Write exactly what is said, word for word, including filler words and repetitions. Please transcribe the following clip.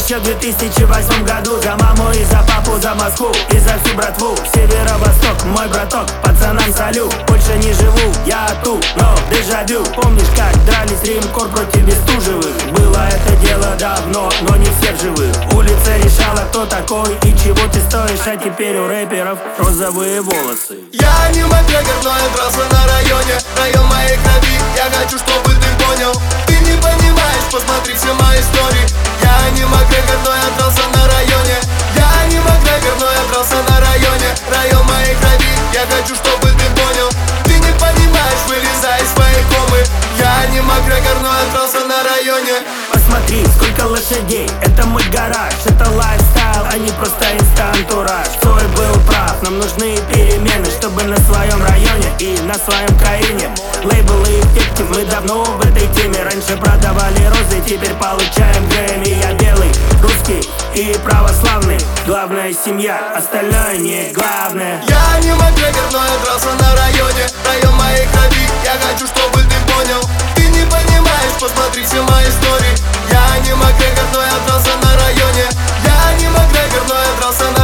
еще в две тысячи восьмом году. За маму и за папу, за Москву и за всю братву. Северо-восток, мой браток, пацанам салют. Больше не живу, я тут, но дежавю. Помнишь, как дрались Римкор против Бестужевых? Было это дело давно, но не всех живых. Улица решала, кто такой и чего ты стоишь. А теперь у рэперов розовые волосы. Я не Макгрегор, но я дрался на районе. Район моей крови, я хочу, чтобы ты понял. Ты не понимаешь, посмотри все мои истории. Я не Макгрегор, но я дрался на районе. Я не Макгрегор, но я дрался на районе. Район моей крови, я хочу, чтобы ты понял. Ты не понимаешь, вылезай из своей комы. Я не Макгрегор, но я дрался на районе. Посмотри, сколько лошадей, это мой гараж. Это лайфстайл, а не просто инста-антураж. Цой был прав, нам нужны перемены, чтобы на своем районе и на своем краине. Лейблы и эффектив, мы давно в этой теме. Раньше продавали розы, теперь получаем Грэмми. Я белый, русский и православный. Главное семья, остальное не главное. Я не Макгрегор, но я дрался на районе. Район моей крови, я хочу, чтобы ты понял. Ты не понимаешь, посмотри все мои истории. Я не Макгрегор, но я дрался на районе. Я не Макгрегор, но я дрался на